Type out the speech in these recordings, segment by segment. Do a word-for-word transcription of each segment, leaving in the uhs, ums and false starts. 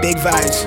big vibes.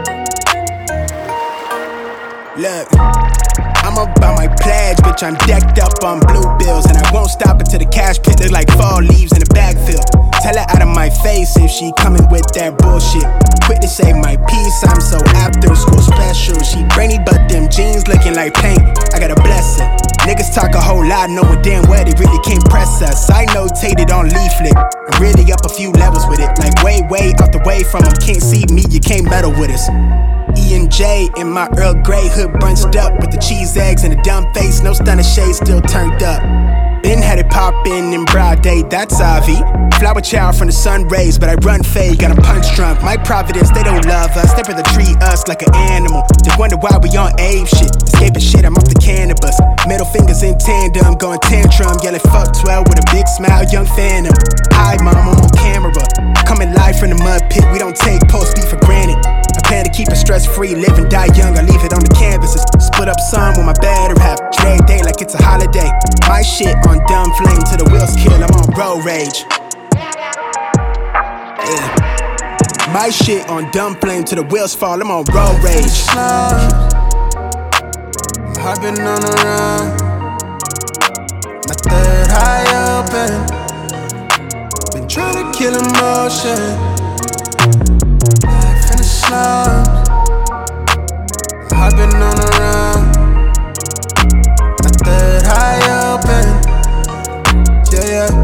Look, I'm about my pledge, bitch, I'm decked up on blue bills. And I won't stop until the cash pit look like fall leaves in the backfield. Tell her out of my face if she coming with that bullshit. Quit to save my peace, I'm so after school special. She brainy but them jeans looking like paint, I gotta bless her. Niggas talk a whole lot, knowing damn well they really can't press us. I notated on leaflet, I'm really up a few levels with it. Like way, way out the way from them, can't see me, you can't meddle with us. E and J in my Earl Grey hood bunched up with the cheese eggs and a dumb face, no stunner shade still turned up. Been had it poppin' in broad day, that's Avi. Flower child from the sun rays, but I run fade, got a punch drunk. My providence, they don't love us, they rather treat us like an animal. They wonder why we on ape shit, escaping shit, I'm off the cannabis. Middle fingers in tandem, going tantrum, yelling fuck twelve with a big smile, young phantom. Hi mom, I'm on camera, coming live from the mud pit, we don't take post beat for granted. I plan to keep it stress-free, live and die young, I leave it on the canvases. Split up some with my better half, trade day like it's a holiday. My shit on dumb flame till the wheels kill, I'm on road rage. Yeah. My shit on dumb flame till the wheels fall, I'm on road rage. I've been on the run, my third eye open. Been trying to kill emotion. Life in the slums, I've been on the run, my third eye open. Yeah, yeah.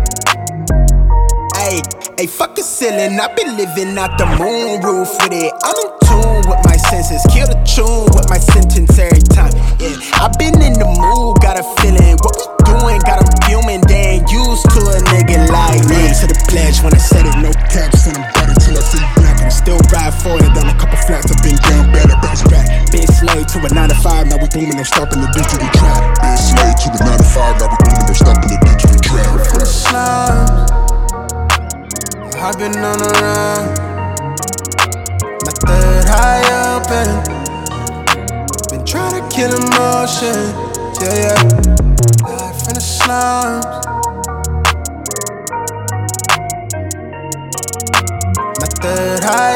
Ay, ay, fuck the ceiling, I been living out the moon roof with it. I'm in tune with my senses, kill the tune with my sentence every time. Yeah, I been in the mood, got a feeling. What we doing, got 'em fuming, they ain't used to a nigga like me. To the pledge when I said it, no caps, and I'm better till I see black. And I still ride for it, on a couple flats, I've been down bad, I bounce back. Been slave to a nine to five, now we booming, no stopping the digital trap. Been slave to a nine to five, now we booming, no stopping the digital trap. In the slums, I've been on the run, my third eye open. Been trying to kill emotion, yeah, yeah. Life in the slums, my third eye